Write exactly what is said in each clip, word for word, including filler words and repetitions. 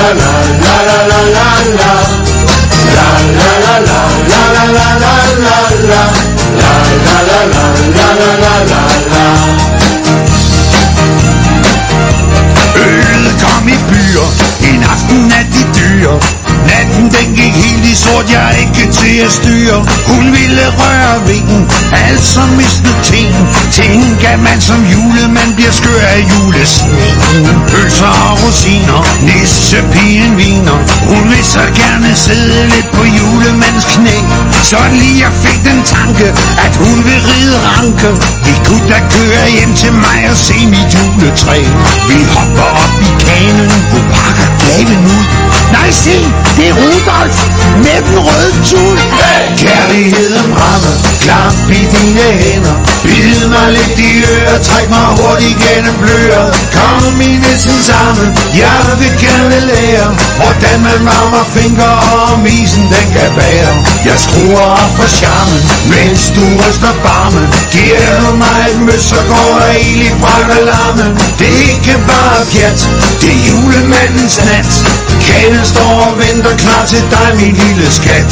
la la la la la la la. La la la la la la la la la la. La la la la la la la la la. Ølet kom i byer, en aften af de dyre. Natten den gik helt i sort, jeg ikke til at styre. Hun ville røre ved den, altså mistede ting. Tænk at man som julemand bliver skør af julesningen. Pølser og rosiner, nissepigen viner. Hun vil så gerne sidde lidt på julemands knæ. Så lige jeg fik den tanke, at hun vil ride ranke. Vi kunne da køre hjem til mig og se mit juletræ. Vi hopper op i kanen, hun pakker gaven ud. Nej, se, det er Rudolf med den røde tud. Hey! Kærligheden rammer, klap i dine hænder. Bid mig lidt i øret, træk mig hurtigt gennem bløret. Kom i næsten sammen, jeg vil gerne lære, hvordan man varmer fingre om isen den kan bære. Jeg skruer op for charmen, mens du ryster barmen. Giver du mig et møs, så går der ild i brændelarmen. Det er ikke bare pjat, det er julemandens nat. Kæden står og venter klar til dig, min lille skat.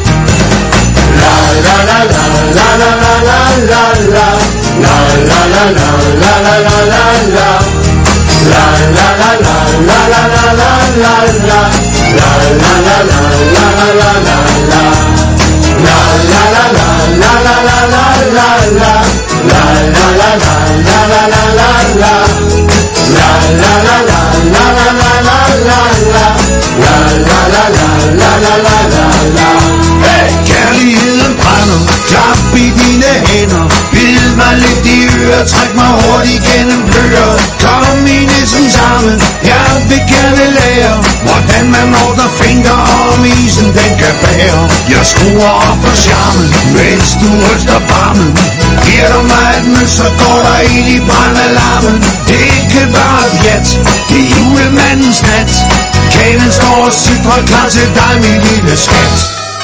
La la la la la la la la la la. La la la la la la la la la. La la la la la la la la la la. La la la la la la la la la. La la la la la la la la la la. La la la la la la la la la. La la la la la la la la la la. La la la la la la la la la. Hey! Kærligheden brænder, klap i dine hænder. Bid mig lidt i øret, træk mig hurtigt gennem bløret. Kom i næsten sammen, jeg vil gerne lære, hvordan man ordner fingre om isen den kan bære. Jeg skruer op for charmen, mens du ryster barmen. Giver du mig et møs, så går der ild i brændelarmen. Det er ikke bare pjat, det er julemandens nat. Kæden står og sidder klar til dig, min lille skat.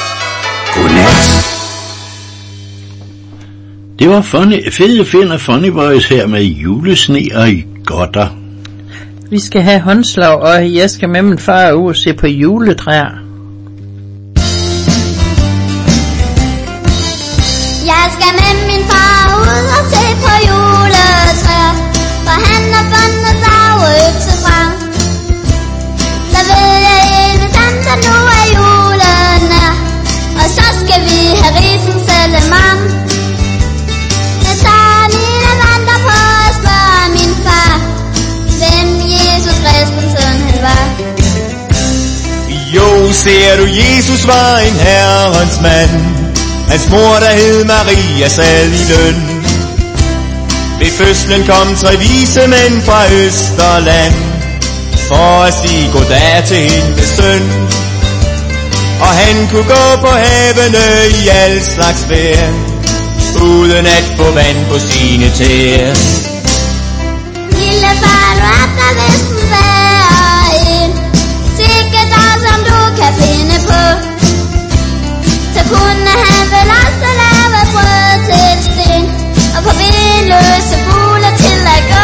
Godnat. Det var funny, fede Finn og Funny Boys her med julesne og godter. Vi skal have håndslag, og jeg skal med min far ud og se på juletræer. Jeg skal med min far ud og se på juletræer, for han har fundet farveøkse frem. Så ved jeg ikke sandt, at nu er julen nær, og så skal vi have risens salamam. Jeg tager mine vandrer på og spørger min far, hvem Jesus Kristus søn han var. Jo, ser du, Jesus var en herrens mand. Hans mor, der hed Maria, sad i løn. Ved fødslen kom tre vise mænd fra Østerland, for at sige goddag til hendes søn. Og han kunne gå på havene i al slags vejr, uden at få vand på sine tæer. Lille far, du er der visten være en, sikke dig som du kan finde på. Så kunne han vel også lave brød til sten, og på vindløse fugle til at gå.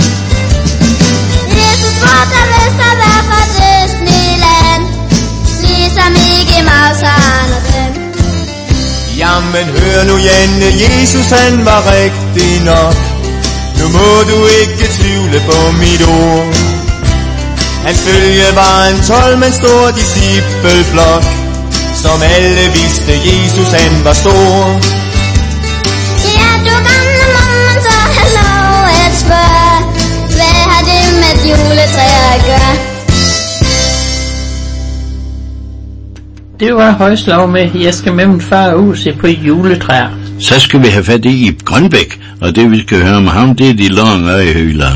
Jesus spurgte der vist at være fra Disneyland, ligesom Mickey Mouse og Andersen. Jamen hør nu Janne, Jesus han var rigtig nok. Nu må du ikke tvivle på mit ord. Hans følge var en tolv mand stor discipleflok, som alle vidste Jesus han var stor. Ja, du gamle mamman, så har lov at spørge, hvad har det med et juletræ at gøre? Det var højslag med, jeg skal med min far ud se på juletræer. Så skal vi have fat i Ib Grønbæk, og det vi skal høre om ham, det er de lange øjehøler.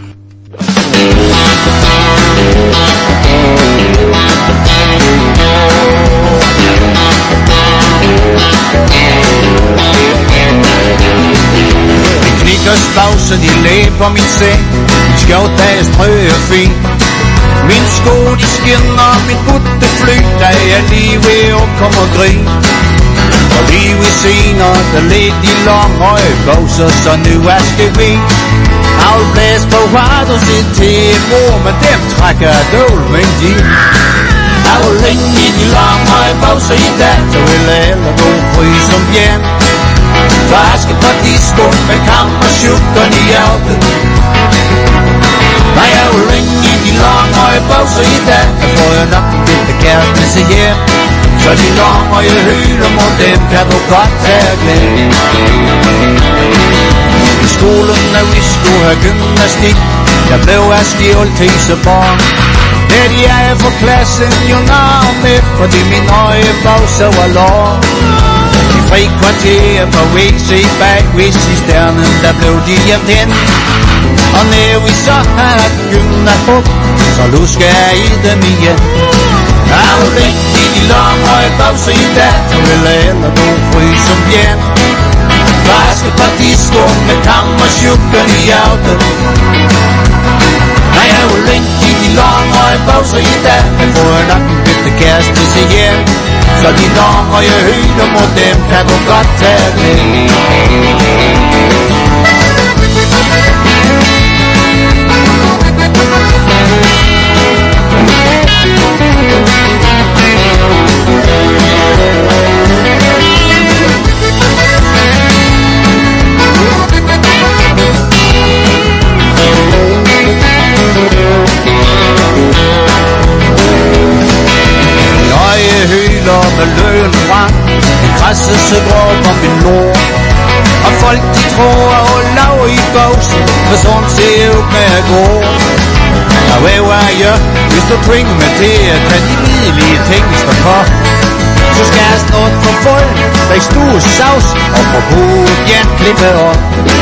Knikkersbagsen i læg på min seng, min skjort der er strøg og fin. Min sko de skinner, min butte fly, da jeg lige ved at komme og grin. Og lige ved senere, der led de langhøje bukser, så nu er skal vi. Jeg vil blæse på hvad du siger til mor, men dem trækker døvlen de. Jeg vil ringe i de lange høje bukser i dag, så vil alle gå fri som bjern. Vaske på disco med kammerchukkeren i hjertet. Nej, jeg vil ringe i de lange høje bukser i dag, så får jeg nok en lille kæreste med sig hjem. Så de lange høje højder mod dem kan du godt tage glæde. I skolen når vi skulle have gymnastik, jeg blev af stjål til så barn. Det de er for klassen jo nær med, fordi min øje bukser var låg. I fri kvarter på W C bag ved cisternen, der blev de hjem hen. Og når vi så havde gymnastik, så lusker jeg i dem igen. Jeg vil ringe i de lange høje bukser i dag, så vil alle gå fri som bjern. Vaske på disco med kammerchukkeren i hjertet. Nej, jeg vil ringe i de lange høje bukser i dag, men får jeg nok en lille kæreste med sig hjem. Så de lange høje højder mod dem kan du godt tage glæde. Med løn frem, en græsselse dråb om min lår. Og folk de tror at holde lav i gåsen, for sådan ser ud med at gå. Og hvad var jeg, hvis du tvinger mig til at tage de lidelige ting i stedet for? Så skal jeg snart få folk, der i stue savs, og få hovedet igen klippe op.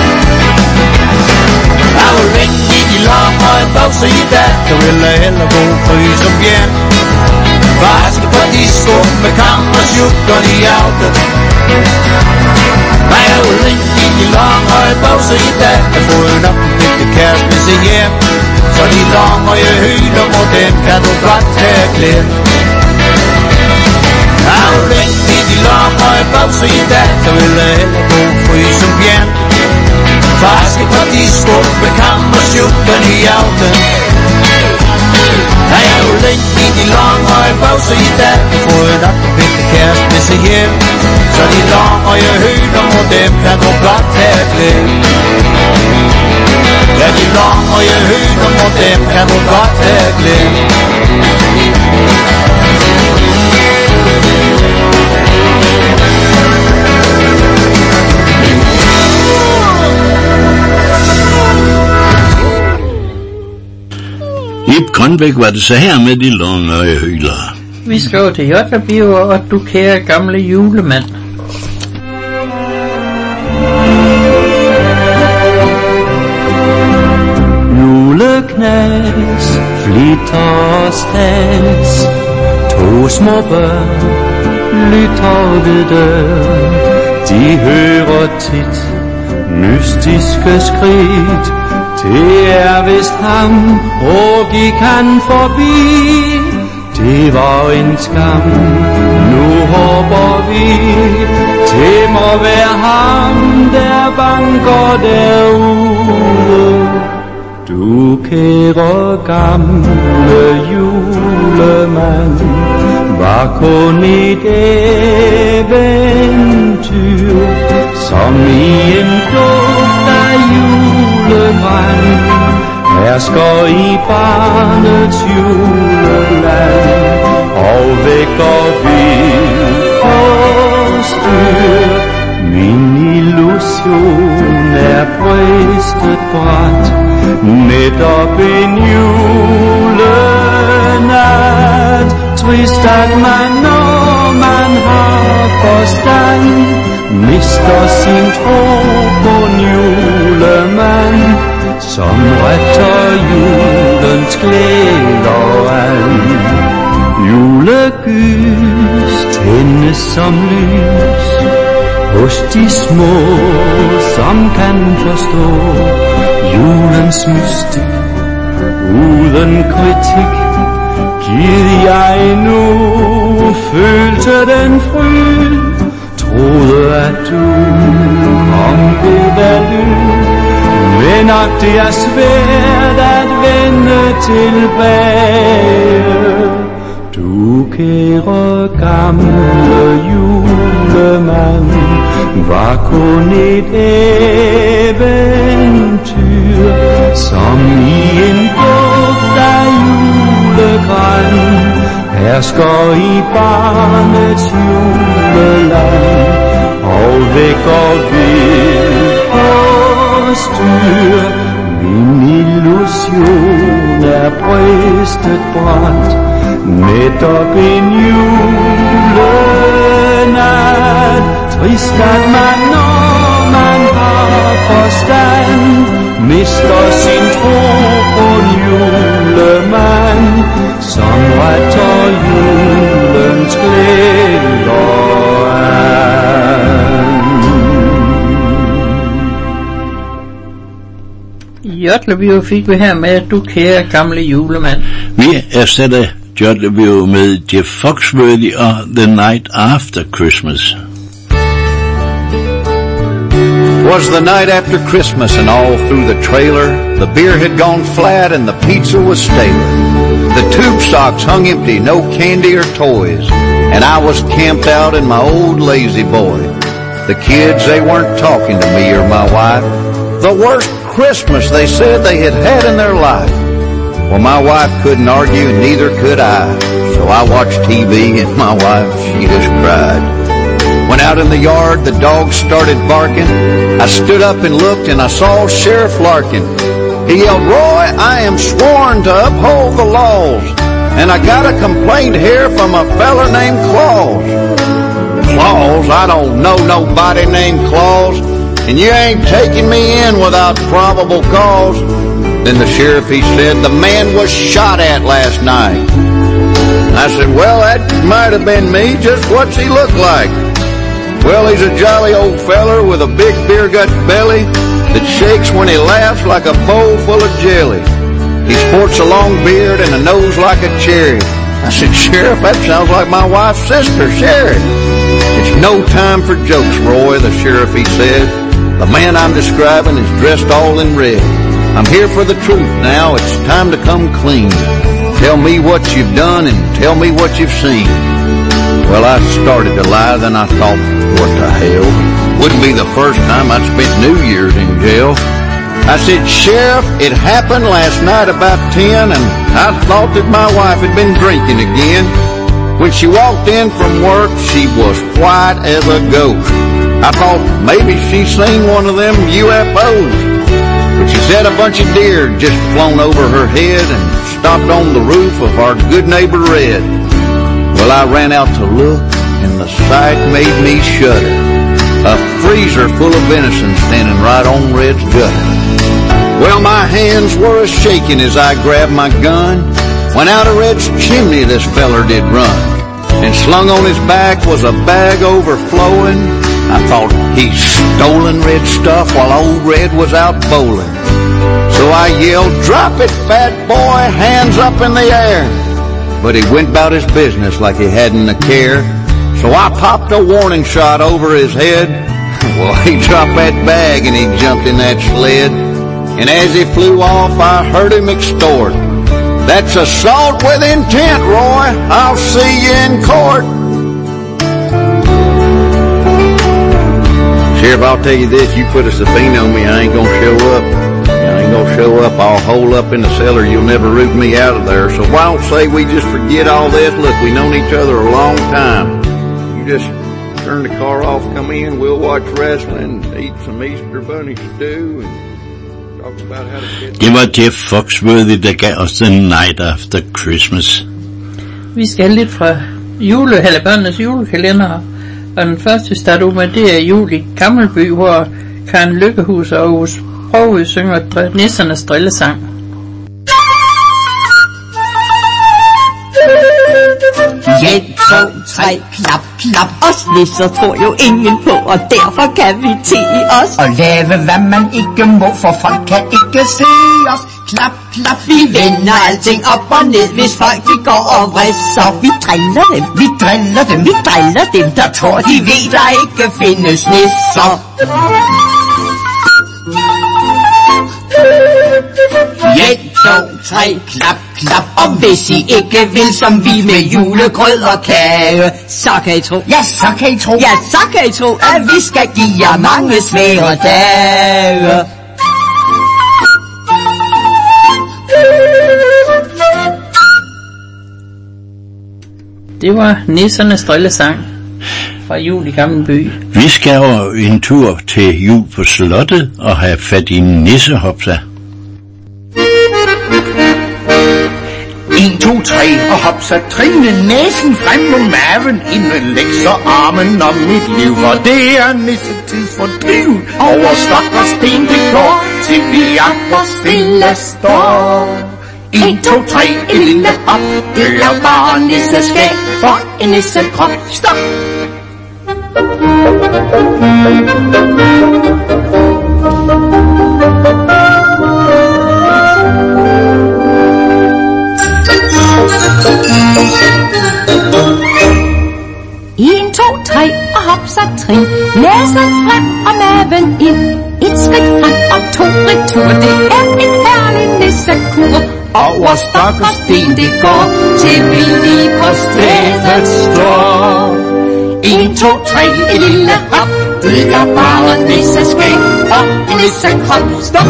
Jeg vil ringe i de lange høje bukser i dag, så vil jeg hellere gå fri som bjern. Vaske på disco med kammerchukkeren i hjertet. Nej, jeg vil ringe i de lange høje bukser i dag, jeg får jo nok en lille kæreste med sig hjem. Så de lange høje højder mod dem kan du godt tage glæde. Jeg vil ringe i de lange høje bukser i dag, så vil jeg hellere gå fri som bjern. Vaske på disco med kammerchukkeren i hjertet. Nej, jeg vil ringe i de lange høje bukser i dag, jeg får jo nok en lille kæreste med sig hjem. Så de lange høje højder mod dem kan du godt tage glæde. Ja, de lange høje højder mod dem kan du godt tage glæde. Ib Grønbæk var det så her med de lange højder. Vi skal til Jotterbio, og du kære gamle julemand. Juleknas, flitter og stas, to små børn lytter ved døren. De hører tit mystiske skridt. Det er vist ham, og gik han forbi. Det var en skam, nu håber vi. Det må være ham, der banker derude. Du kære gamle julemand, var kun et eventyr, som i en duft af julegræn hersker i barnets juleland og vækker vild og styr. Min illusion er bristet bræt, netop en julenat. Trist at man, når man har forstand, mister sin tro på en julemand, som retter julens glæder an. Julegys tændes som lys hos de små, som kan forstå julens mystik uden kritik. Giv jeg nu følte den fryd, troede at du kom ved hvad lyd, ved nok det er svært at vende tilbage. Du kære gamle julemand var kun et eventyr, som i en duft af julegran hersker i barnets juleland og vækker vild og styr. Min illusion er bristet brændt netop en julenat. Trist at man, når man har forstand, mister sin tro på en julemand, som retter julens glæder an. Jodlerbio fik vi her med, du kære gamle julemand. Vi erstatter Jodlerbio med Jeff Foxworthy og The Night After Christmas. Was the night after Christmas, and all through the trailer the beer had gone flat and the pizza was stale. The tube socks hung empty, no candy or toys, and I was camped out in my old lazy boy. The kids, they weren't talking to me or my wife. The worst Christmas they said they had had in their life. Well, my wife couldn't argue, and neither could I. So I watched T V, and my wife, she just cried. Went out in the yard, the dogs started barking. I stood up and looked, and I saw Sheriff Larkin. He yelled, "Roy, I am sworn to uphold the laws, and I got a complaint here from a fella named Claus." Claus? I don't know nobody named Claus, and you ain't taking me in without probable cause. Then the sheriff, he said, "The man was shot at last night." I said, "Well, that might have been me. Just what's he look like?" "Well, he's a jolly old feller with a big beer gut belly that shakes when he laughs like a bowl full of jelly. He sports a long beard and a nose like a cherry." I said, "Sheriff, that sounds like my wife's sister, Sherry." "It's no time for jokes, Roy," the sheriff, he said. "The man I'm describing is dressed all in red. I'm here for the truth now. It's time to come clean. Tell me what you've done and tell me what you've seen." Well, I started to lie, then I thought, what the hell? Wouldn't be the first time I'd spent New Year's in jail. I said, "Sheriff, it happened last night about ten, and I thought that my wife had been drinking again. When she walked in from work, she was white as a ghost. I thought maybe she seen one of them U F Os. But she said a bunch of deer had just flown over her head and stopped on the roof of our good neighbor Red." Well, I ran out to look, and the sight made me shudder. A freezer full of venison standing right on Red's gutter. Well, my hands were a-shaking as I grabbed my gun. When out of Red's chimney this feller did run, and slung on his back was a bag overflowing. I thought, he's stolen Red's stuff while old Red was out bowling. So I yelled, "Drop it, fat boy, hands up in the air." But he went about his business like he hadn't a care. So I popped a warning shot over his head. Well, he dropped that bag and he jumped in that sled. And as he flew off, I heard him extort, "That's assault with intent, Roy. I'll see you in court." Sheriff, I'll tell you this, you put a subpoena on me, I ain't gonna show up. I ain't gonna show up, I'll hole up in the cellar, you'll never root me out of there. So why don't say we just forget all this? Look, we known each other a long time. You just turn the car off, come in, we'll watch wrestling, eat some Easter bunny stew, and talk about how to get... Det var Jeff Foxworthy, der gav os The Night After Christmas. Vi skal lidt fra jule, eller børnenes julekalender, og den første vi starter ud med, det er jul i Gammelby, hvor Karen Lykkehus og Aarhus Sprogø synger nissernes drillesang. Et, to, tre, klap, klap. Os nisser tror jo ingen på, og derfor kan vi te os og lave hvad man ikke må, for folk kan ikke se os. Klap, klap. Vi vender alting op og ned, hvis folk de går og vrisser. Vi driller dem, vi driller dem, vi driller dem, der tror de ved, der ikke findes nisser. Et, to, tre, klap, klap. Og hvis I ikke vil som vi med julegrød og kage, så kan I tro. Ja, så kan I tro. Ja, så kan I tro, at vi skal give jer mange svære dage. Det var nissernes drillesang fra Jul i Gammelby. Vi skal over en tur til Jul på slottet og have fat i nissehopsa. En, to, tre og hopsa, trine næsen frem mod maven, inden læg så armen om mit liv, for det er nissetids fordriv. Over stok og sten det går, til vi andre stille står. En, to, tre, en lille hop, det er bare nisseskæg, for en nissekrop. Stop! En, to, tre og hop så trin. Næsen frem og maven ind. Et skridt frem og to retur. Det er en herlig nissekur. Over stok og sten det går, til vi lige på stedet står. En, to, tre, et lille hop. Det er bare nisseskæg og en nissekrop. Stop!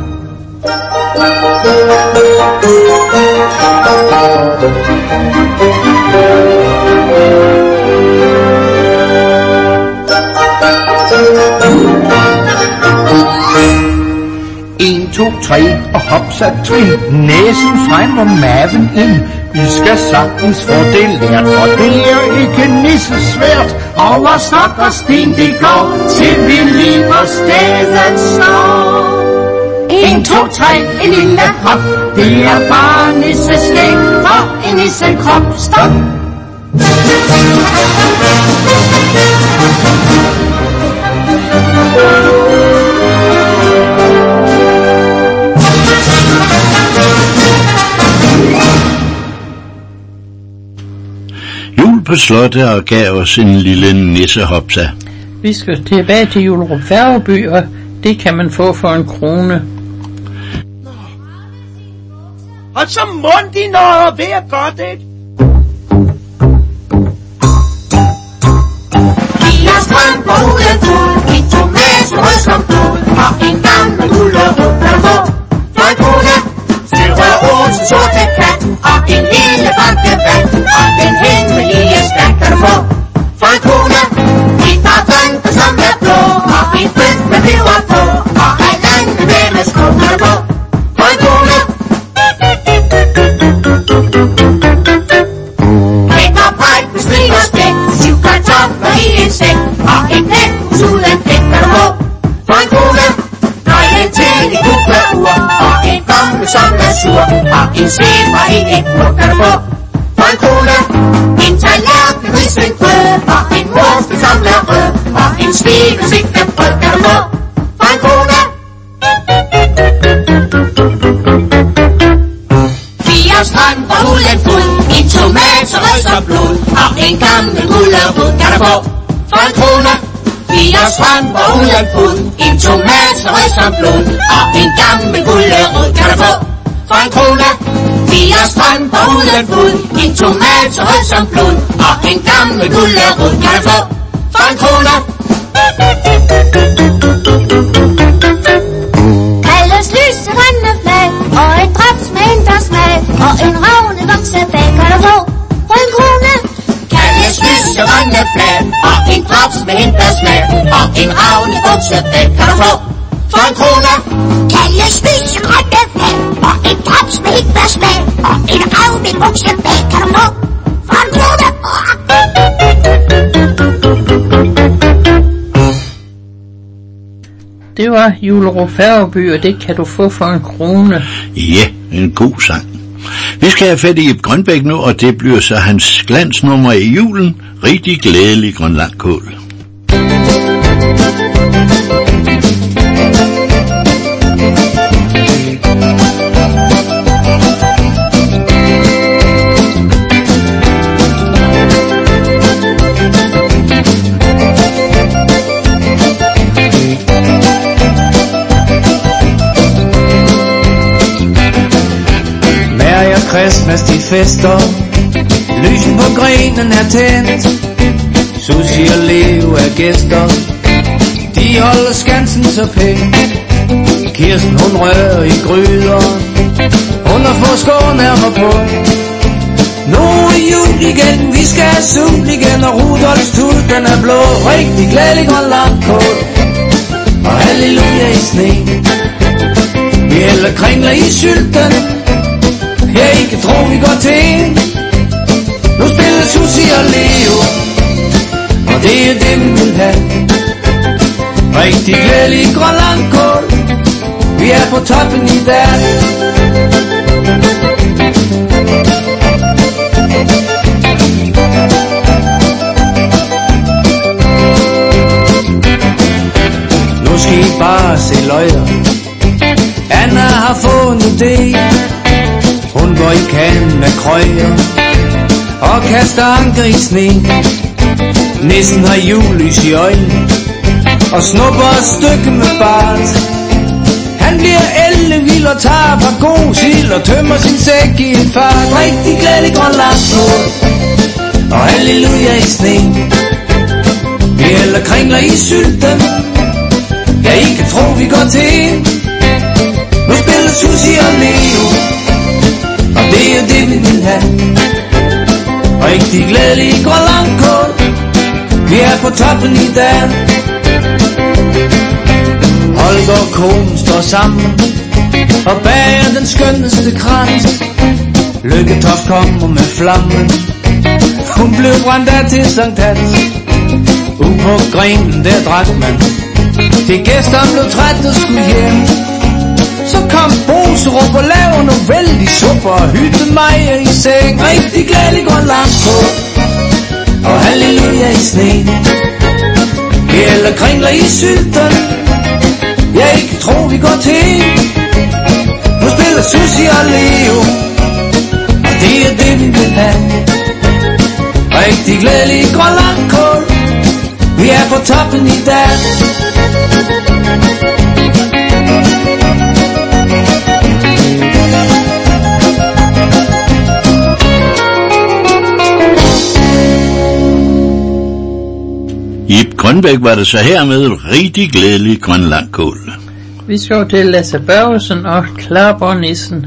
En, to, tre og hop så trin. Næsen frem og maven ind. I skal sagtens få det lært, for det er ikke nissesvært. Over stok og sten det går, til vi lige på stedet står. En, to, tre, en lille hop. Det er bare nisseskæg og en nissekrop. Stop! Jul på slottet og gav os en lille nissehopsa. Vi skal tilbage til Julerup Færgeby, og det kan man få for en krone. Og så mund de når ved at godt et. Vi har strøm på ulen fuld, en tomat rød som blod, og en gammel gulerod kan du få for en krone. Silver Olsen sorte kat, og en lille bankebat, og den hemmelige skat kan du få for en krone. Et par bønker som er blå, og en bøn med peber på, og halvanden med sko kan du få for en krone. Kækkerbræk med strig og spæk, syv kartofler i en sæk, og en pækhus uden pæk kan du få for en krone. Nøglen til et kugleur, og en gomme som er sur, og en svæber i et mur kan du få for en krone. En tallerken risengrød, og en murske som er rød, og en skive sigtebrød kan du få for en krone. Fire strømper ulen fuld, en tomat så rød som blod, og en gammel gulerod kan du få for en krone. Fire strømper ulen fuld, en tomat så rød som blod, og en gammel gulerod kan du få for en krone. Fire strømper ulen fuld, en tomat så rød som blod, og en gammel gulerod kan du få for en krone. Kaldes lyse rønneflag, og et drops med entersmag, og en ravne voksebag kan du få for en krone. Kaldes lyse rønneflag, og en drops med entersmag, og en ravne voksebag kan du få for en krone. Kaldes lyse rønneflag, og en drops med entersmag, og en ravne voksebag kan du få for en krone. Det var Julerup Færgeby, og det kan du få for en krone. Ja, en god sang. Vi skal have fat i Ib Grønbæk nu, og det bliver så hans glansnummer i julen. Rigtig glædelig grønlandkål. fester, lysen på grenen er tændt. Susie og Leo er gæster, de holder skansen så pænt. Kirsten hun rører i gryder, hun har fået skånærmer på. Nu er jul igen, vi skal have sul igen, og Rudolfs tud den er blå. Rigtig glædelig og langkål, og halleluja i sne. Vi hælder kringler i sylten, jeg ikke tror vi går til. Nu spiller Susie og Leo, og det er det vi vil have. Rigtig glædelig grøn langkål, vi er på toppen i dag. Nu skal I bare se løjer. Anna har fået en idé. Hun går i kanden med krøjer og kaster anker i sne. Nissen har julelys i øjnene og snupper et stykke med bart. Han bliver ellevild og tager et par gode sild og tømmer sin sæk i en fart. Rigtig glædelig grøn langkål og halleluja i sne. Vi hælder kringler i sylten, ja I kan tro vi går til. Nu spiller Susie og Leo, og det er det vi vil have. Rigtig glædelig grøn langkål, vi er på toppen i dag. Holger og konen står sammen og bager den skønneste krans. Lykketoft kommer med flammen, hun blev brændt af til Sankt Hans. Ude på grenen der drak man, de gæster blev træt og skulle hjem. Så kom Boserup og lavede nogle vældig supper og hyttede mig i seng. Rigtig glædelig grøn langkål og halleluja i sne. Vi hælder kringler i sylten, jeg ikke tror vi går til. Nu spiller Susie og Leo, og det er det vi vil have. Rigtig glædelig grøn langkål, vi er på toppen i dag. Ib Grønbæk var det så her med rigtig glædelig grøn langkål. Vi skal til Lasse Børgesen og Klarbåndnissen.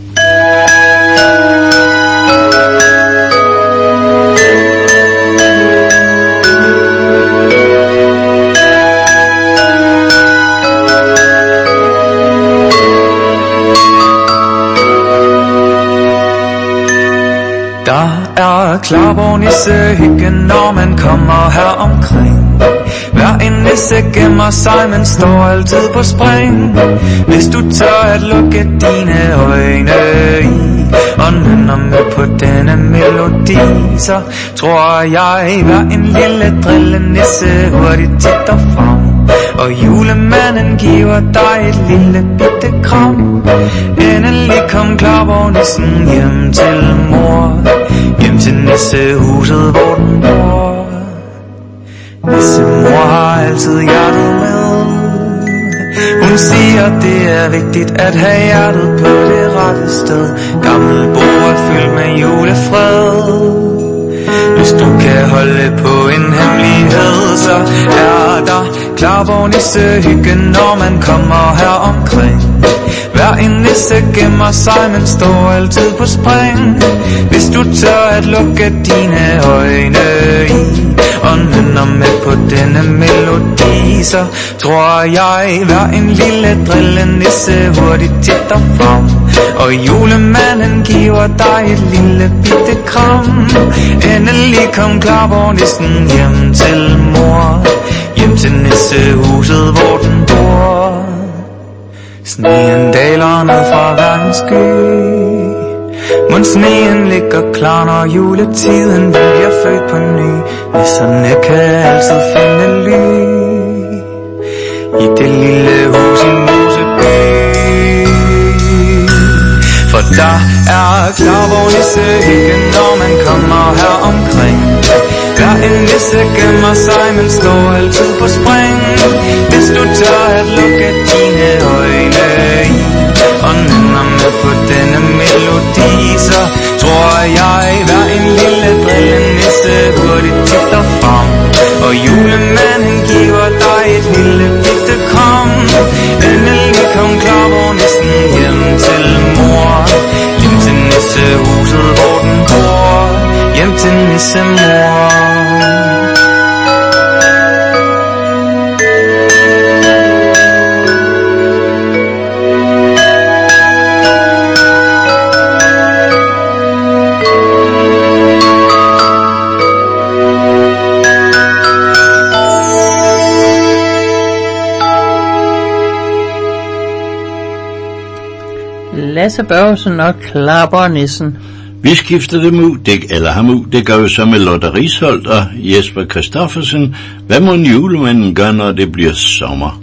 Der er Klarbåndnisse hygge, når man kommer her omkring. Hver en nisse gemmer sig, men står altid på spring. Hvis du tør at lukke dine øjne i og nynner med på denne melodi, så tror jeg hver en lille drillenisse hurtigt titter frem, og julemanden giver dig et lille bitte kram. Endelig kom Klarbåndnissen hjem til mor, hjem til nissehuset, hvor den bor. Nissemor har altid hjertet med. Hun siger det er vigtigt at have hjertet på det rette sted. Gammel bord er fyldt med julefred. Hvis du kan holde på en hemmelighed, så er der Klarbåndnisse hygge, når man kommer her omkring. Hver en nisse gemmer sig, men står altid på spring. Hvis du tør at lukke dine øjne i og nynner med på denne melodi, så tror jeg hver en lille drillenisse hurtigt titter frem, og julemanden giver dig et lille bitte kram. Endelig kom Klarbåndnissen hjem til mor, hjem til nissehuset, hvor den bor. Sneen daler ned fra verdens sky, mon sneen ligger klar, når juletiden bliver født på ny. Nisserne kan altid finde ly i det lille hus i Moseby. For der er Klarbåndnisse hygge, når man kommer her omkring. Hver en nisse gemmer sig, men står altid på spring. Hvis du tør at lukke dine øjne i og nynner med på denne melodi, så tror jeg hver en lille drillenisse hurtigt tipper frem. Og julemanden giver dig et lille bitte kram. Endelig kom klarvognissen hjem til mor, hjem til nissehuset, hvor den bor, hjem til nissemor. Lasse Børgesen og Klappernissen. Vi skifter dem ud, det, eller ham ud, det gør vi så med Lotte Risholdt og Jesper Christoffersen. Hvad må en julemanden gøre, når det bliver sommer?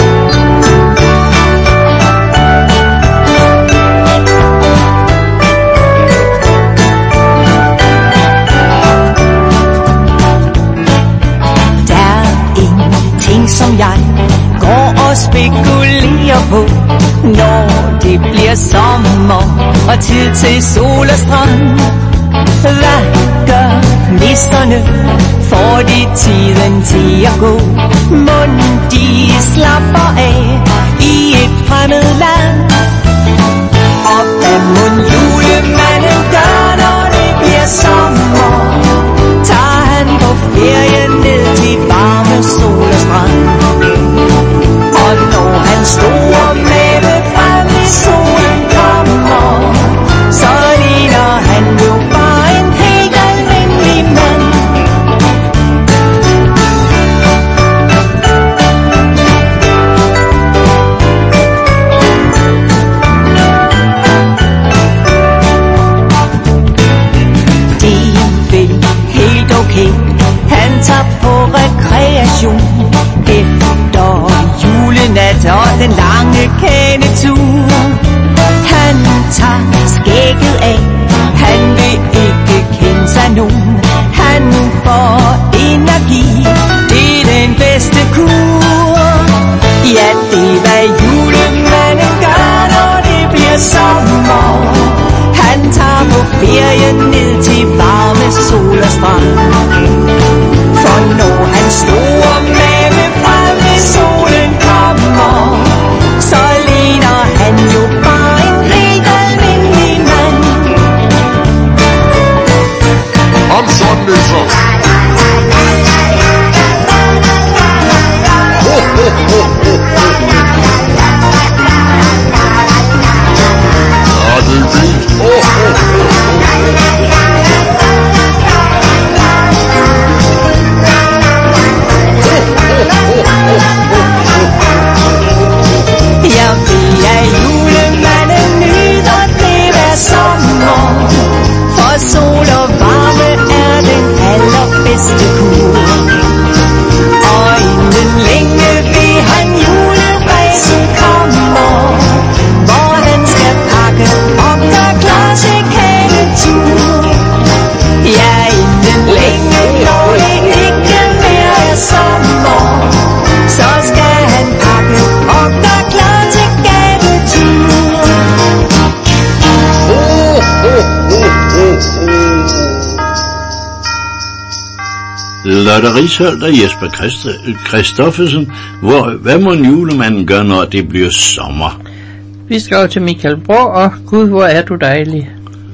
Der er ingenting, som jeg går og spekulerer på, når det bliver sommer og tid til sol og strand. Hvad gør nisserne? Får de tiden til at gå? Mon de slapper af i et fremmed land? Og hvad mon julemanden gør, når det bliver sommer? Tager han på ferie ned til varme sol og strand? Og når han store mave frem i solen kommer, så ligner han jo bare en helt almindelig mand. Det er vel helt okay, han tager på rekreation efter julenat og den lange kanetur. Han tager skægget af, han vil ikke kende sig nogen. Han får energi, det er den bedste kur. Ja, det er hvad julemanden gør, når det bliver sommer. Han tager på ferie ned til varme sol og strand. For når han store mave frem i solen kommer, så ligner han jo bare en helt almindelig mand. Om sådan det så. Ho, ho, ho, ho, ho. Ja, det er vildt. Ho, ho, ho, ho. Ja, det er julemanden nyder, det er sommer. For sol og varme er den allerbedste kur. Og inden længe vil han juleræsen kommer, hvor han skal pakke og gøre klar til kanetur. Ja, inden længe, når det ikke mere er sommer, så skal han pakke og gøre klar til gavetur. Lotte Risholdt og Jesper Christoffersen, hvor, hvad må en julemanden gøre, når det bliver sommer? Vi skal over til Michael Brå, og Gud, hvor er du dejlig.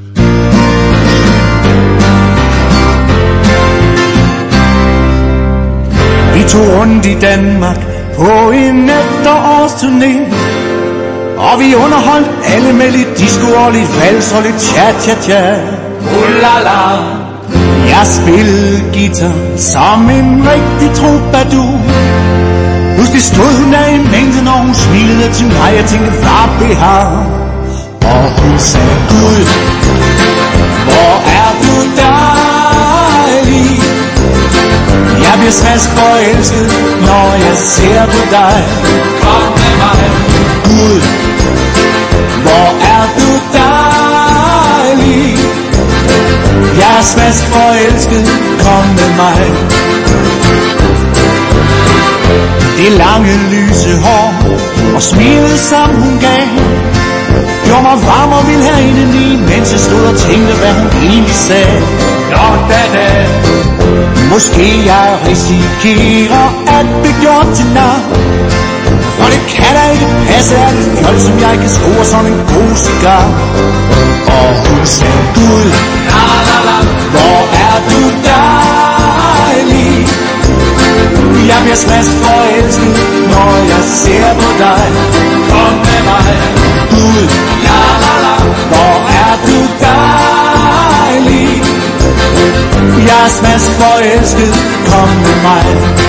Vi tog rundt i Danmark på en efterårsturné, og vi underholdt alle med lidt disco og lidt vals og lidt cha-cha-cha. Ulala. Jeg spillede guitar som en rigtig troubadour. Pludselig stod hun der i mængden, og hun smilede til mig. Jeg tænkte, hvad behag? Og hun sagde, Gud, hvor er du dejlig. Jeg bliver smask forelsket, når jeg ser på dig. Kom med mig. Gud, hvor er du dejlig. Jeg er smask forelsket, kom med mig. Det lange lyse hår og smilet som hun gav, gjorde mig varm og ville have hende lige, mens jeg stod og tænkte, hvad hun egentlig sagde. Nå da da, måske jeg risikerer at blive gjort til nar. For det kan da ikke passe, at en fjold som jeg kan score sådan en god cigar. Og hun sagde, Gud, la la la, hvor er du dejlig. Jeg bliver smask forelsket, når jeg ser på dig. Kom med mig, Gud, la la la, hvor er du dejlig. Jeg er smask forelsket, kom med mig.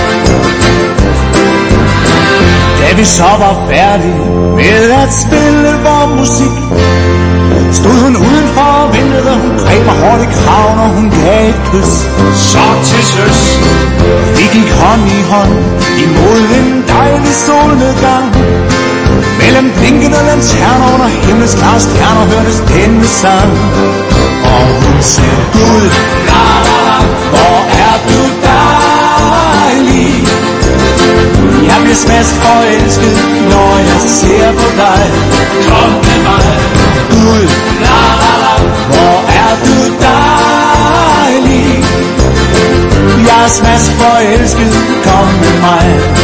Da vi så var færdige med at spille vores musik, stod hun udenfor og ventede. Hun greb mig hårdt i kraven, og hun gav et kys. Så til søs vi gik hånd i hånd imod en dejlig solnedgang. Mellem blinkende lanterner under himlens klare stjerner hørtes denne sang. Og hun sagde, Gud, la la la, hvor er du dejlig. Jeg bliver smask forelsket, når jeg ser på dig. Kom med mig, Gud, la la la, hvor er du dejlig. Jeg er smask forelsket, kom med mig.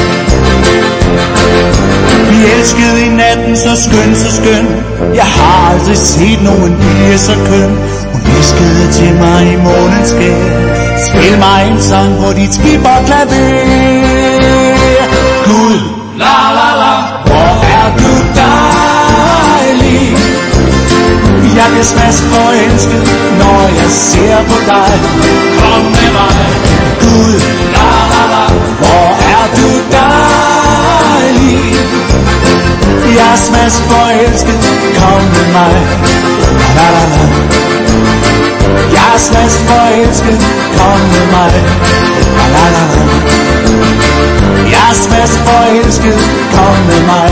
Vi elskede i natten, så skøn, så skøn. Jeg har aldrig set nogen pige så køn. Hun viskede til mig i månens skær, spil mig en sang på dit skib og klaver. Gud, la la la, hvor er du dejlig. Jeg bliver smask forelsket, når jeg ser på dig. Kom med mig, Gud, la la la, hvor er du dejlig. Jeg er smask forelsket, kom med mig. La la la, jeg er smask forelsket, kom med mig. La la la, jeg er smask forelsket, kom med mig.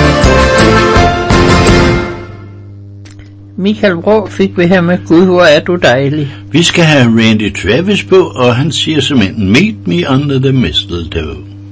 Michael Vrå fik vi her med Gud, hvor er du dejlig. Vi skal have Randy Travis på, og han siger simpelthen, Meet me under the mistletoe.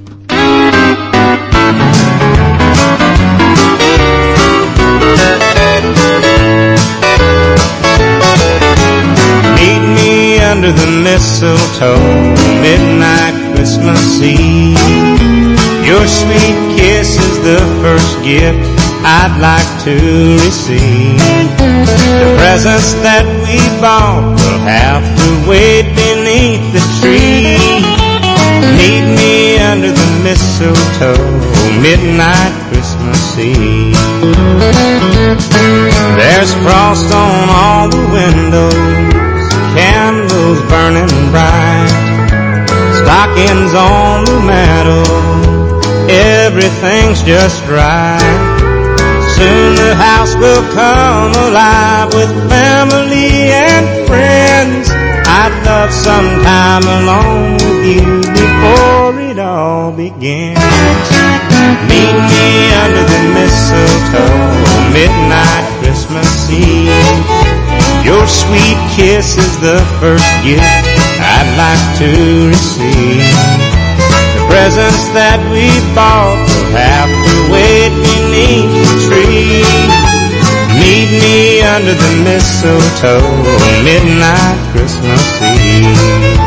Meet me under the mistletoe, midnight Christmas Eve. Your sweet kiss is the first gift I'd like to receive. The presents that we bought will have to wait beneath the tree. Meet me under the mistletoe, midnight Christmas Eve. There's frost on all the windows, candles burning bright, stockings on the mantel, everything's just right. Soon the house will come alive with family and friends. I'd love some time alone with you before it all begins. Meet me under the mistletoe, midnight Christmas Eve. Your sweet kiss is the first gift I'd like to receive. The presents that we bought will have to wait beneath the tree. Meet me under the mistletoe, midnight Christmas Eve.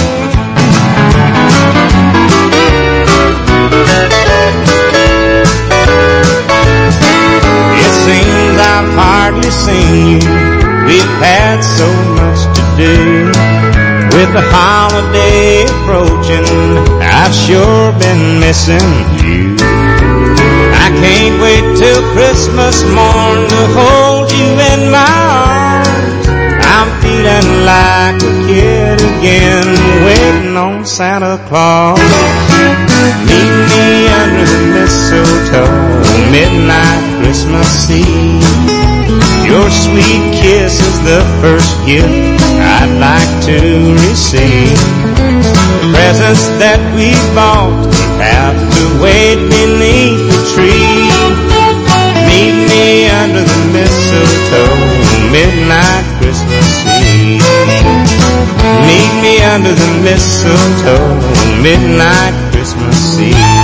It seems I've hardly seen you, we've had so much to do. With the holiday approaching, I've sure been missing you. I can't wait till Christmas morn to hold you in my arms. I'm feeling like a kid again, waiting on Santa Claus. Meet me under the mistletoe, midnight Christmas Eve. Your sweet kiss is the first gift I'd like to receive. The presents that we bought have to wait beneath the tree. Meet me under the mistletoe, midnight Christmas Eve. Meet me under the mistletoe, midnight Christmas Eve.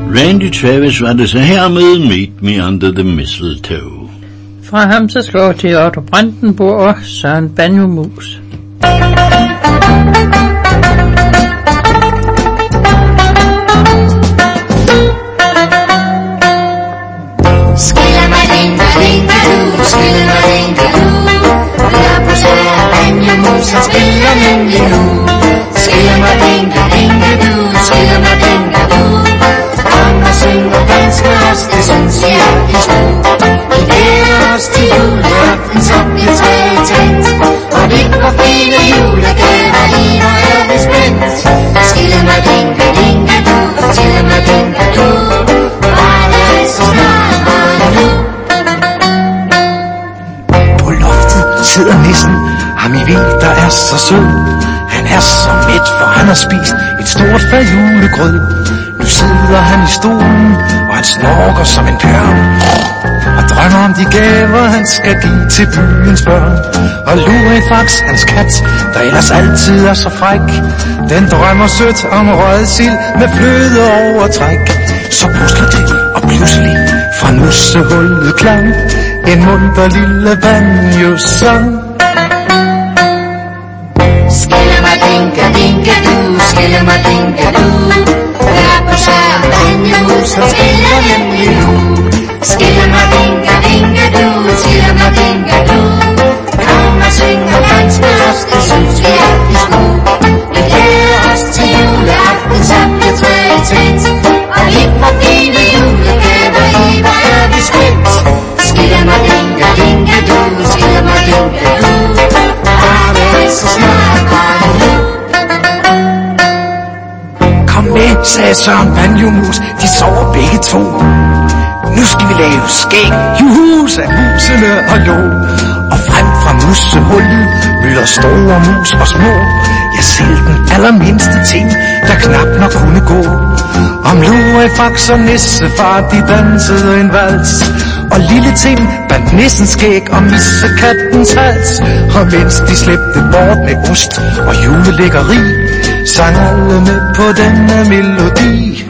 Randy Travis var det så her med Meet Me Under the Mistletoe. Fra ham så slår til Otto Brandenburg og Søren Banjomus. Skiller mig dinka, dinka du, skiller mig dinka du. Hør på Søren Banjomus, han spiller nemlig nu. Skiller mig dinka, dinka du, skiller mig dinka du. Kom og syng og dans med os, det synes vi er de små. Vi glæder os til juleaften, som bliver træet tændt. Og vi får fine julegaver i, hvor er vi spændt. Skiller mig dinka, dinka du, skiller mig dinka du. Bare det er så snart, bare nu. På loftet sidder nissen, ham I ved, der er så sød. Han er så mæt, for han har spist et stort fad julegrød. Nu sidder han i stolen, og han snorker som en bjørn. Og drømmer om de gaver, han skal give til byens børn. Og Lurifax, hans kat, der ellers altid er så fræk, den drømmer sødt om rødsild med fløde overtræk. Så pusler det, og pludselig fra nussehullet klang en munter lille banjo-sang. Skiller mig dinka, dinka du, skiller mig dinka du. Hør på Søren Banjomus, han spiller nemlig nu. Skiller mig dinka, dinka du, skiller mig dinka du. Kom og syng og dans med os, det synes vi er de små. Vi glæder os til juleaften, som bliver træet tændt. Og vi får fine julegaver i, hvor er vi spændt. Skiller mig dinka, dinka du, skiller mig dinka du. Bare det er så snart, bare nu. Kom med, sagde Søren Banjomus, de sover begge to. Nu skal vi lave skæg, juhu, sagde musene og lå. Og frem fra musehullet møder store mus og små. Jeg selv den allermindste ting, der knap nok kunne gå. Om Lurifax og nissefar, de dansede en vals. Og lille Tim bandt nissens skæg og missekattens hals. Og mens de slæbte bort med ost og julelækkeri, sang alle med på denne melodi.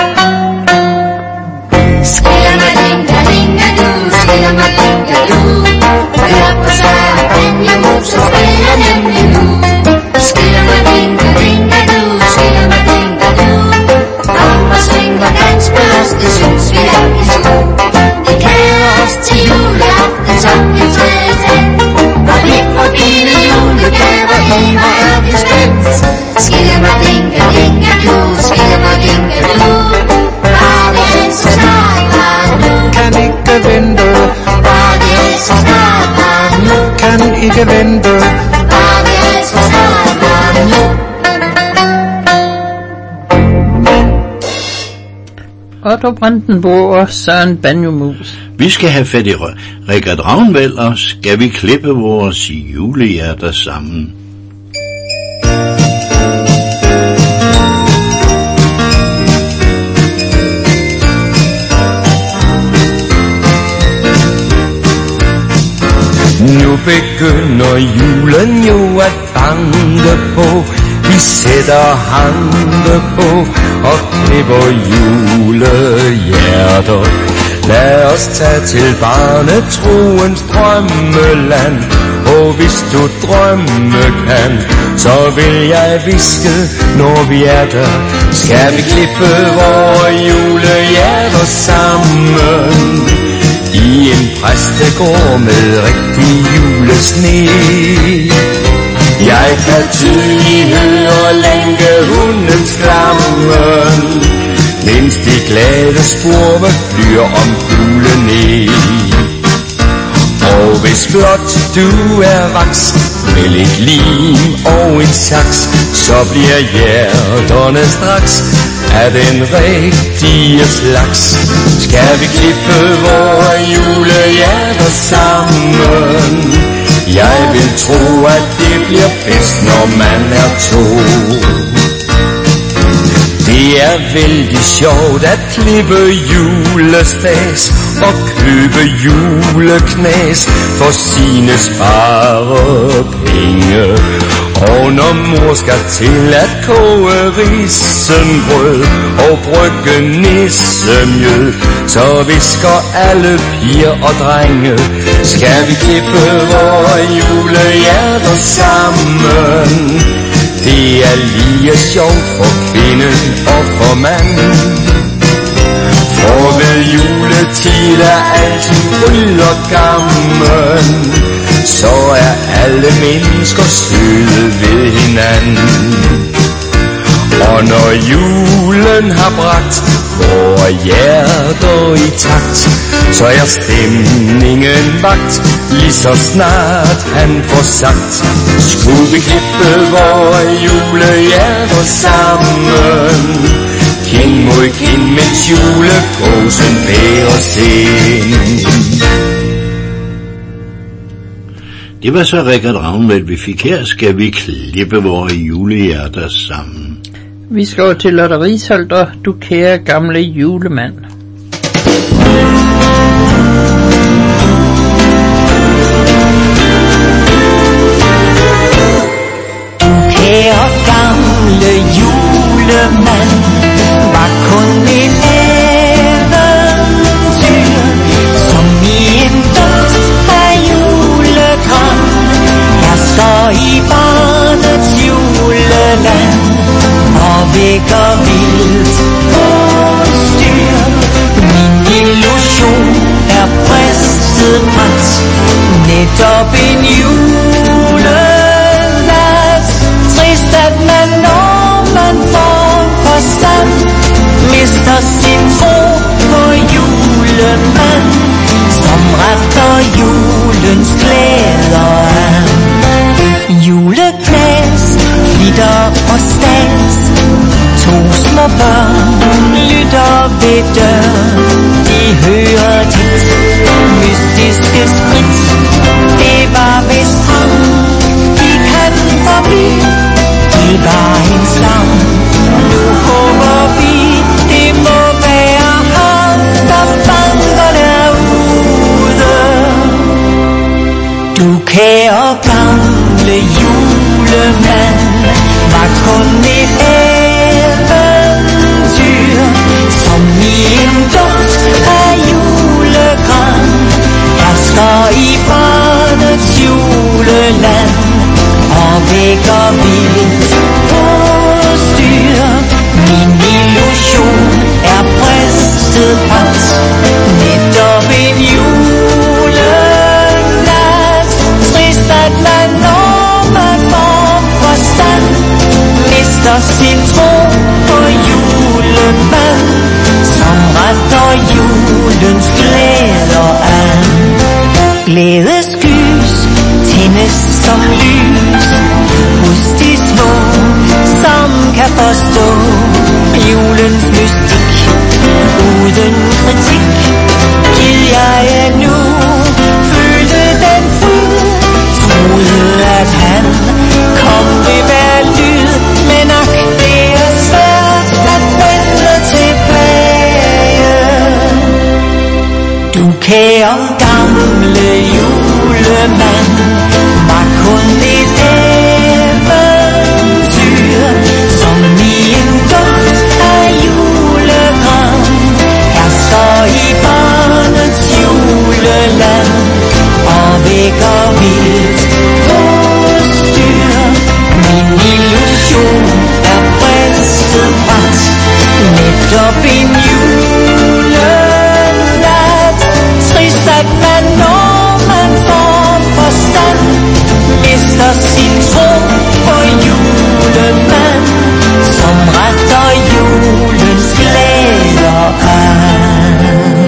Skiller mig dinka, dinka du, skiller mig dinka du. Hør på Søren Banjomus, han spiller nemlig nu. Skiller mig dinka, dinka du, skiller mig dinka du. Kom og syng og dans med os, det synes vi er de små. Vi glæder os til juleaften, som bliver træet tændt. Og vi får fine julegaver i, hvor er vi spændt. Skiller mig dinka, dinka du, skiller mig dinka du. Bare det er så snart, bare nu. Kan ikke vente, bare det er så snart, bare nu. Kan ikke vente, bare det er så snart, bare nu. Otto Brandenburg og Søren Banjomus. Vi skal have fat i Richard Ravnvald, og skal vi klippe vores julehjerter sammen. Nu begynder julen jo at banke på. Vi sætter hande på og klipper julehjerter. Lad os tage til barnetroens drømmeland. Og hvis du drømme kan, så vil jeg viske, når vi er der. Skal vi klippe vores julehjerter sammen i en præstegård med rigtig julesne. Jeg kan tydeligt høre lænkehundens klammen, mens de glade spurve flyr om julen. Og hvis blot du er vaks med lidt lim og en saks, så bliver hjerterne straks af den rigtige slags. Skal vi klippe vores julehjerter sammen? Jeg vil tro, at det bliver bedst, når man er to. Det er vældig sjovt at klippe julestas og købe juleknas for sine sparepenge. Og når mor skal til at koge risengrød og brygge nissemjød, så visker alle piger og drenge, skal vi klippe vore julehjerter sammen. Det er lige sjovt for kvinden og for manden. For ved juletid er alting fryd og gammel, så er alle mennesker søde ved hinanden. Og når julen har bragt vore hjerter i takt, så er stemningen vagt, lige så snart han får sagt: skulle vi klippe vore julehjerter sammen, kind mod kind, mens julepåsen bæres ind. Det var så Richard Ravnveld, vi fik her. Skal vi klippe vores julehjerter sammen? Vi skal over til Lotte Risholt og Du kære gamle julemand. Du kære gamle julemand var kun et eventyr, som i en duft af julegran hersker i barnets juleland og vækker vildt og styr. Min illusion er bristet brændt, netop en julenat. Trist at man, når man får forstand, mister sin tro på julemand, som retter julens glæder an. Juleknas, flitter og stas, to små børn lytter ved døren. De hører dit mystiske skridt, det var vist ham, de kan forbi. Det var en slam, nu håber vi, det må være ham, der banker derude. Du kære gamle julemand var kun et eventyr, som i en duft af julegran hersker i barnets juleland og vækker vildt og styr. Min illusion er bristet brændt, netop en julenat. Trist at man, når man får forstand, mister sin tro på julemand, som retter julens glæder an. Glædeskys tændes som lys hos de små, som kan forstå julens mystik uden kritik. Gid jeg endnu følte den fryd, troede at han kom ved hver lyd, men ak, det er svært at vende tilbage. Du kære gamle julemand var kun et eventyr, som i en duft af julegran hersker i barnets juleland og vækker vildt og styr. Min illusion er bristet brændt, netop en julenat. Trist at man, når man får forstand, mister sin tro på julemand, som retter julens glæder an.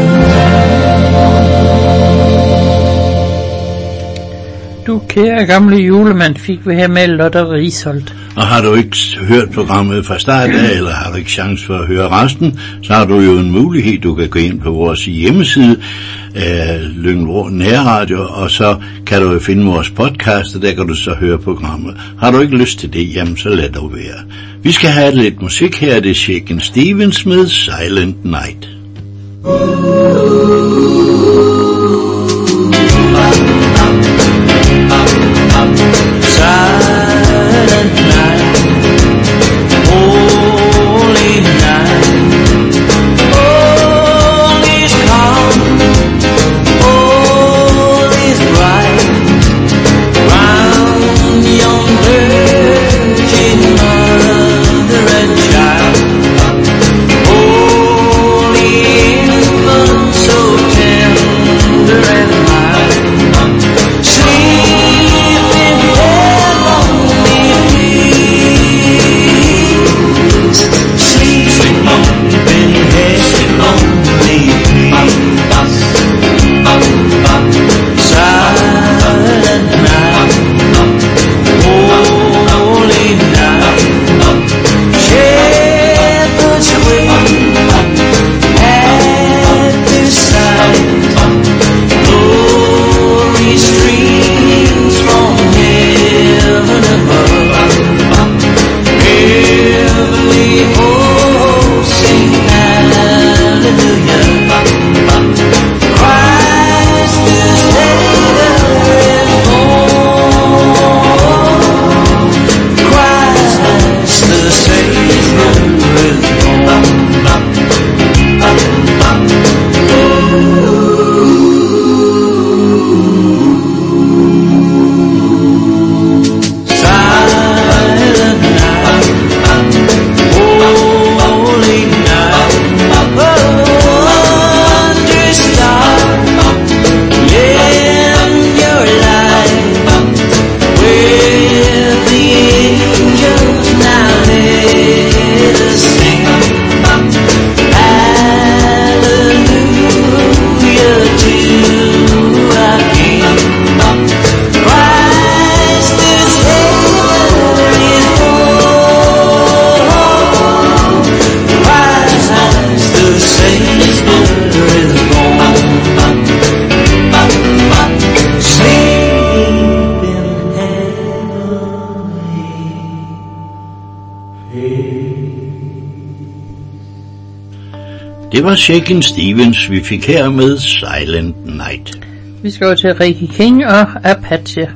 Du kære gamle julemand fik vi her med Lotte Risholt. Og har du ikke hørt programmet fra start af, eller har du ikke chance for at høre resten, så har du jo en mulighed. Du kan gå ind på vores hjemmeside, øh, Lyngby Nærradio, og så kan du jo finde vores podcast, og der kan du så høre programmet. Har du ikke lyst til det, jamen så lad dog være. Vi skal have lidt musik her, det er Shakin' Stevens med Silent Night. Silent Det var Shakin' Stevens, vi fik her med Silent Night. Vi skal over til Ricky King og Apache.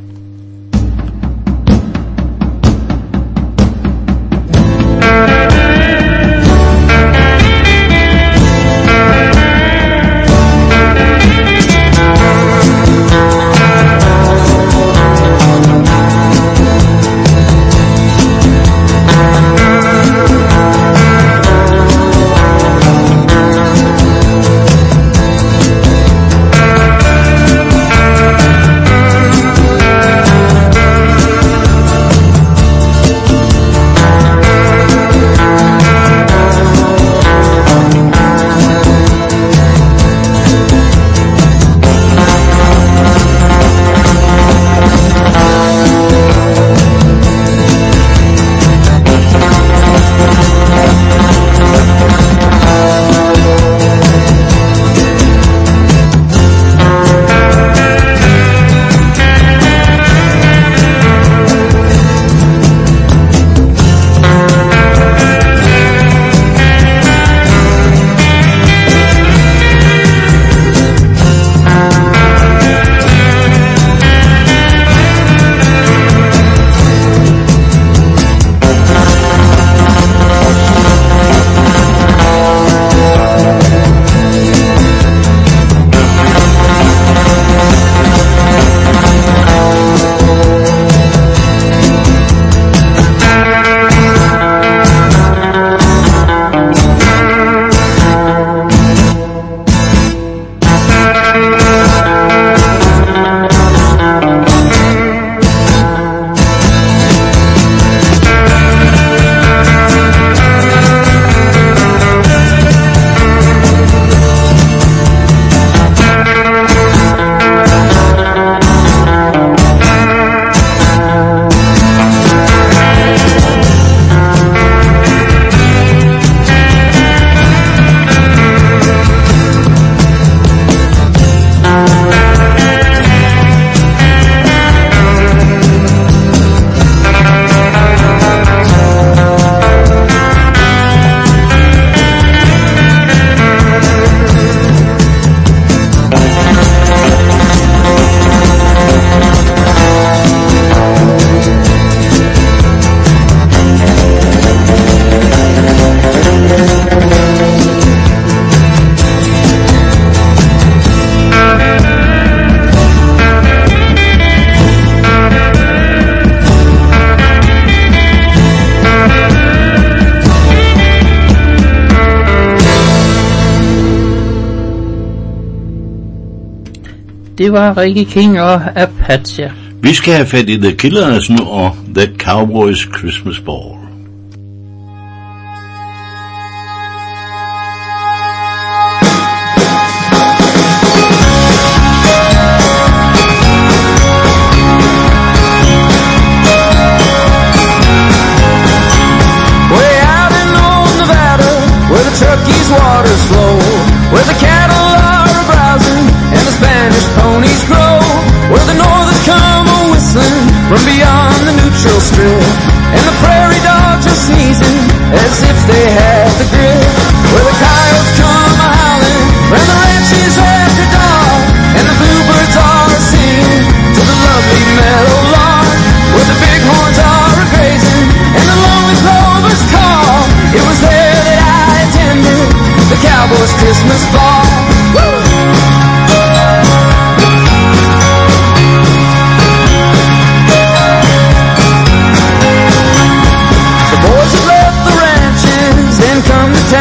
Det var Ricky King og Apache. Vi skal have fat i The Killers nu og The Cowboys Christmas Ball. Way out in old Nevada, where the Truckee's waters flow, where the cattle are browsing and the Spanish ponies grow, where the northers come a-whistling from beyond the neutral strip, and the prairie dogs are sneezing as if they had the grip, where the coyotes come a-howling round the ranches after dark, and the bluebirds are singing to the lovely meadowlark, where the bighorns are a-grazing and the lonely plovers call. It was there that I attended the Cowboys Christmas Ball. Woo! Come to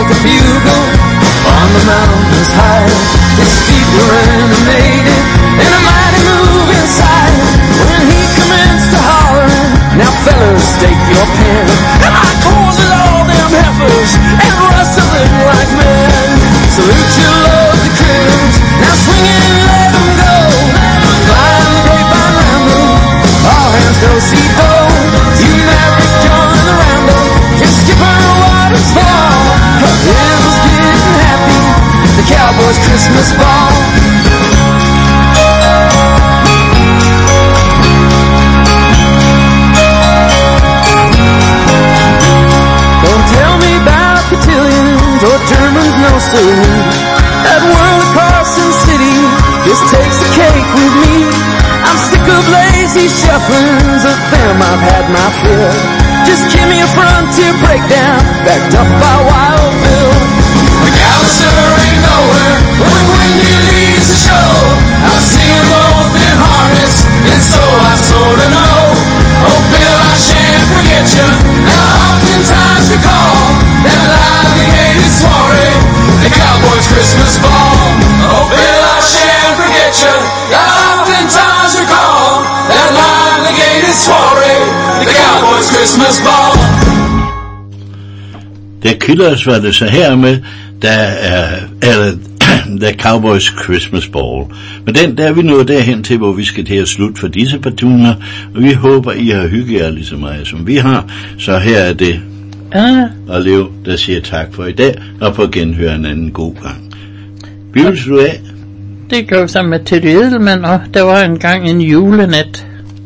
a bugle on the mountains high. His feet were animated in a mighty move inside. When he commenced to holler, now fellas, stake your pen. And I calls it all them heifers and rustling like men. Salute your love the critters, now swing it and let them go. Climb the grapevine ramble, all hands go see Bo. You Mavericks join the ramble, and skipper waters fall. Everyone's getting happy, the Cowboys Christmas ball. Don't tell me about cotillions or Germans, no saloon. That world of Carson City just takes the cake with me. I'm sick of lazy shufflings, of them I've had my fill. Just give me a frontier breakdown, backed up by Wild Bill. McAllister ain't nowhere when Wendy leaves the show. I've seen them both in harness, and so I sorta know. Oh Bill, I shan't forget you. Now oftentimes recall that lively-hated soiree, the Cowboys Christmas ball. Oh Bill, I shan't forget you. Now oftentimes recall that lively-hated soiree, the Cowboys Christmas ball. Der Killers var det så her med, der er, eller The Cowboys Christmas Ball. Men den, der er vi nået derhen til, hvor vi skal til at slutte for disse partuner, og vi håber, I har hygget jer lige så meget, som vi har. Så her er det Ja. og Leo, der siger tak for i dag, og på genhør en anden god gang. Bibels du af? Det gør vi sammen med Teddy Edelman, og der var engang en julenat.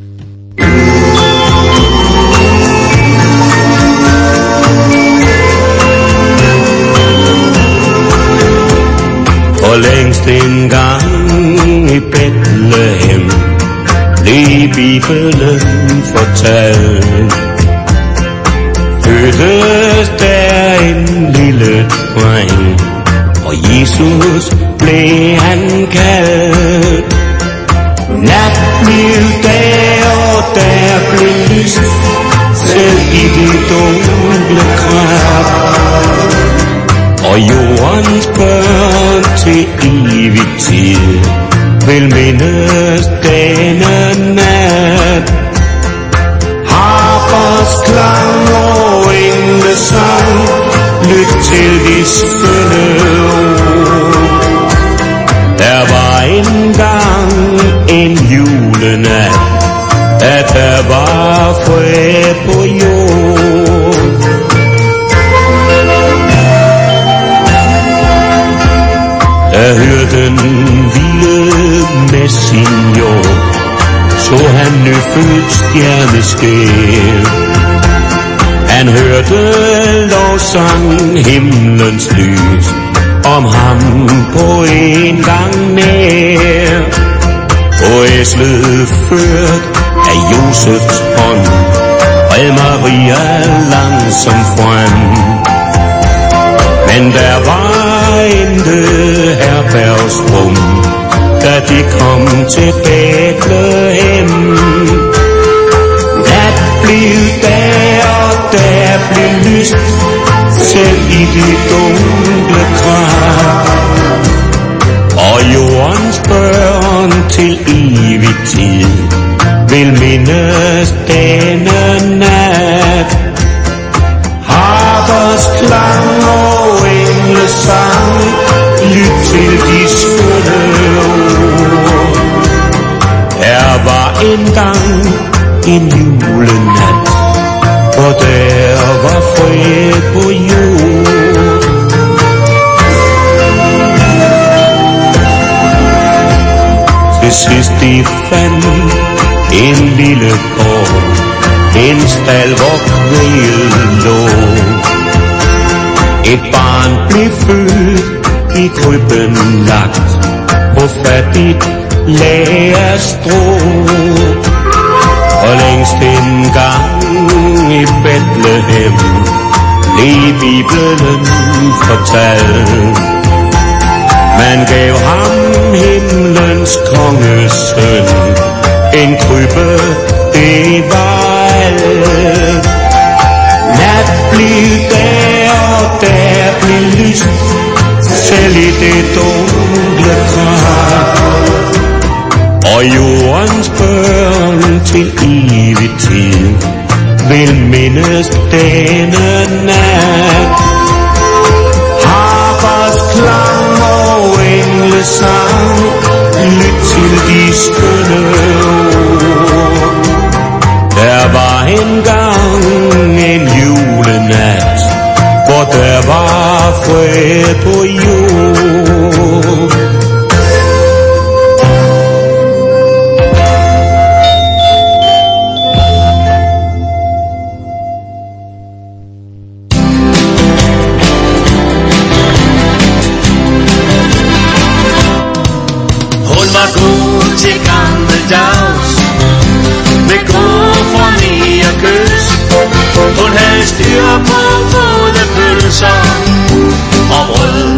For længst en gang i Bethlehem blev Bibelen fortalt. Fødtes der en lille dreng, og Jesus blev han kaldt. Nat blev dag, og der blev lyst, selv i de dunkle krat. Og jordens børn til evig tid vil mindes denne nat. Harpers klang og englesang, lyt til de skønne ord. Der var engang en julenat, at der var fred på jord. Der hørte den hvile med sin jord, så han nyfødt stjerneskær. Han hørte lovsang himlens lys, om ham på en gang nær. Og æslet ført af Josefs hånd, red Maria langsomt frem. Men der var intet herbergsrum, da de kom til Bethlehem. Nat blev der, og der blev lyst, selv i de dunkle krat. Og jordens børn til evig tid vil mindes denne nat. Harpers klang og englesang, lyt til de skønne ord. Der var engang en julenat, og der var fred på jord. Til sidst de fandt en lille gård, en stald hvor krigen lå. Et barn blev født, i krybben lagt, på fattigt lag af strå. Og længst en gang i Bethlehem blev Bibelen fortalt. Man gav ham himlens kongesøn, en krybbe, det var alt. Nat blev der, og der blev lyst, selv i det dunkle krav. Og jordens børn til evig tid vil mindes denne nat. Harpers klang og englesang, lyt til de skønne ord. Der var engang en julenat, hvor der var fred på jord. Til gammeldags med gode fornige kys. Hun havde styr på både pølser og brød.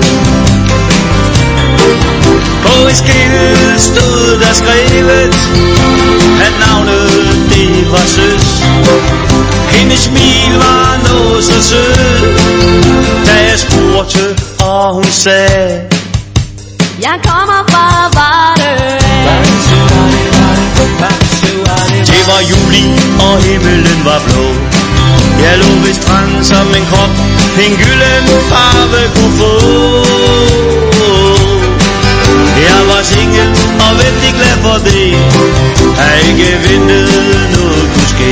På et skilt stod der skrevet, at navnet det var Søs. Hendes smil var noget så sød, da jeg spurgte, og hun sagde, jeg kommer fra Varde. Det var juli, og himmelen var blå. Jeg lå ved stranden som en krop, en gylden farve kunne få. Jeg var single og vældig glad for det, at ikke ventet noget kunne ske.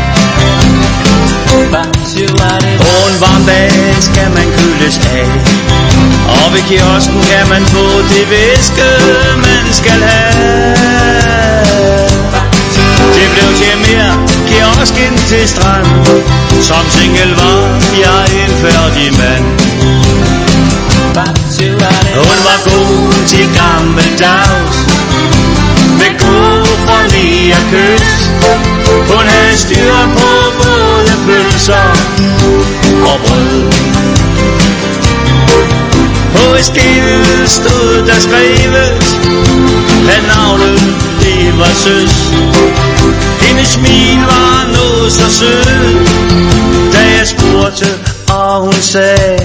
På en varm dag skal man køles af, og ved kiosken kan man få det væske, man skal have. Det blev til mere kiosken til strand. Som single var jeg en færdig mand. Hun var god til gammeldags, med gode fornige kys. Hun havde styr på både pølser og brød. På et skilt stod der skrevet, at navnet det var Søs. Hendes smil var noget så sød, da jeg spurgte, og hun sagde,